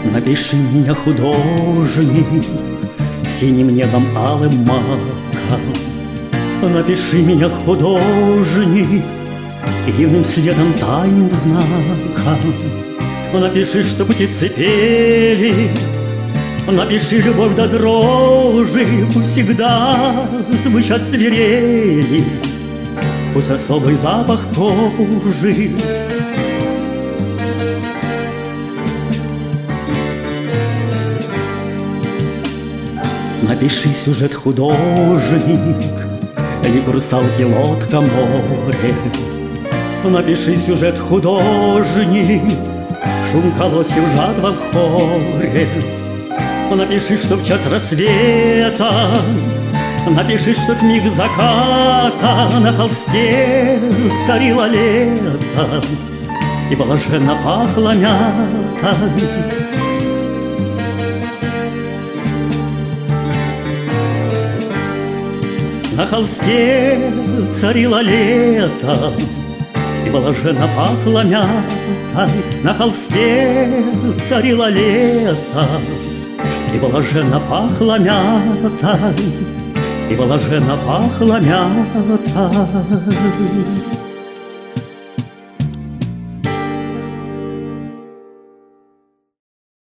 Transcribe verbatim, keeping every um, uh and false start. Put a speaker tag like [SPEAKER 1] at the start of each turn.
[SPEAKER 1] Напиши меня, художник, синим небом алым маком. Напиши меня, художник, дивным светом тайным знаком. Напиши, что птицы пели, напиши любовь до дрожи, пусть всегда звучат свирели, пусть особый запах кожи. Напиши сюжет, художник, лик русалки, лодка, море. Напиши сюжет, художник, шум колосьев, жатва в хоре. Напиши, что в час рассвета, напиши, что в миг заката на холсте царило лето и блаженно пахло мятой. На холсте царило лето и блаженно пахло мятой. На холсте царило лето и блаженно пахло мятой, и блаженно пахло мятой.